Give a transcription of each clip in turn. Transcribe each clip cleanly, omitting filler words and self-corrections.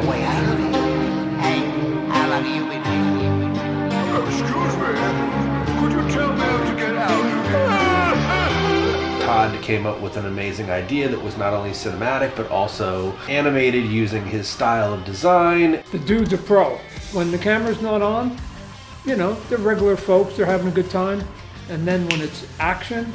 your way out of here. Hey, how long have you been here? Oh, excuse me. Could you tell me how to get out of here? Todd came up with an amazing idea that was not only cinematic but also animated using his style of design. The dude's a pro. When the camera's not on, you know, they're regular folks, they're having a good time. And then when it's action,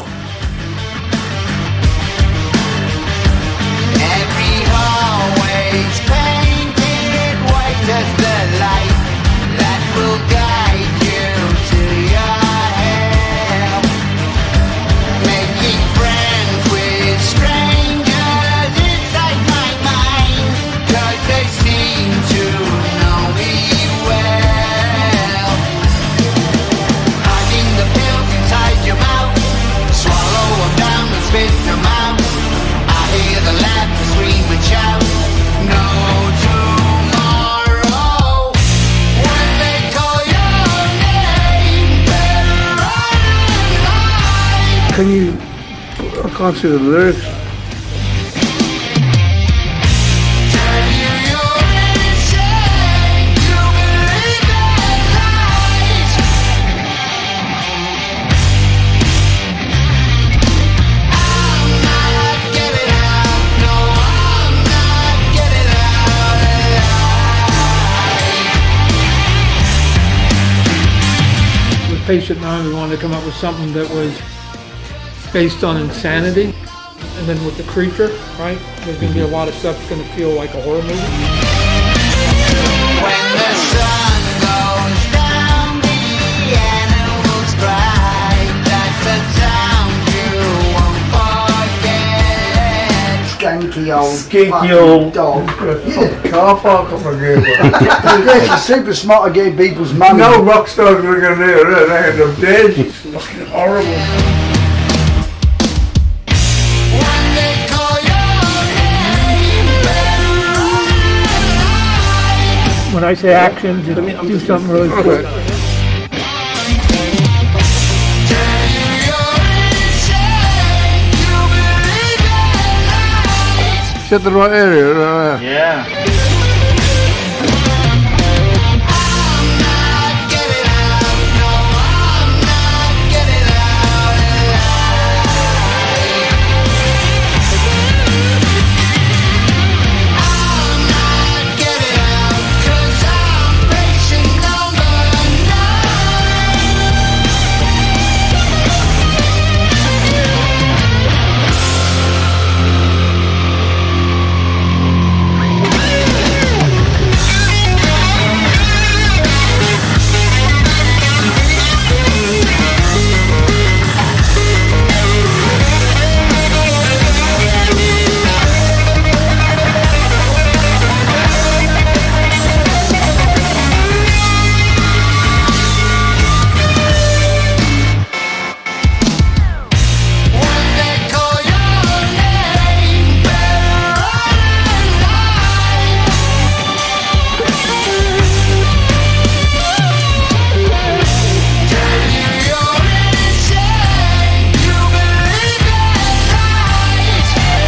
Every hallway's painted white as the light that will guide you to your hell. Making friends with strangers inside my mind, 'cause they seem to know me well. Hiding the pills inside your mouth, swallow them down and spit them out. I hear the laughter, scream and shout. No tomorrow. When they call your name, better run and hide. Can you, I can't see the lyrics. Tell you you're insane, you believe their lies. I'm not getting out, no, I'm not getting out alive. with Patient 9, we wanted to come up with something that was based on insanity. And then with the creature, right? There's going to be a lot of stuff that's going to feel like a horror movie. When the sun goes down, the animals cry. That's a sound you won't forget. Skanky old Skanky fucking old dog. Yeah. Car park up again. Yes, you're super smart to get people's money. No rock stars are going to do they end up dead. It's fucking horrible. When they call your name, better run and hide. When I say action, just do something really cool. Okay. Tell you you're insane, you believe their lies. Is that the right area? Right. Yeah. I'm not getting out, no, I'm not getting out alive. I'm not getting out, 'cause I'm patient number 9. When they call your name, better run and hide. Tell you you're insane, you believe their lies.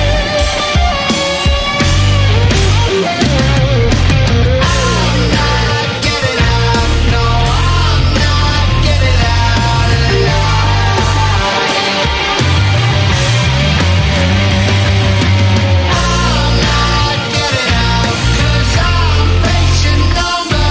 I'm not getting out, no, I'm not getting out alive. I'm not getting out, 'cause I'm patient number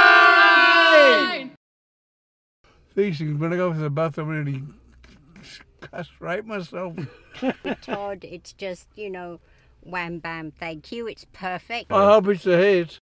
These things, when I go to the bathroom, really castrate myself. Todd, it's just, wham bam, thank you. It's perfect. I hope it's a hit.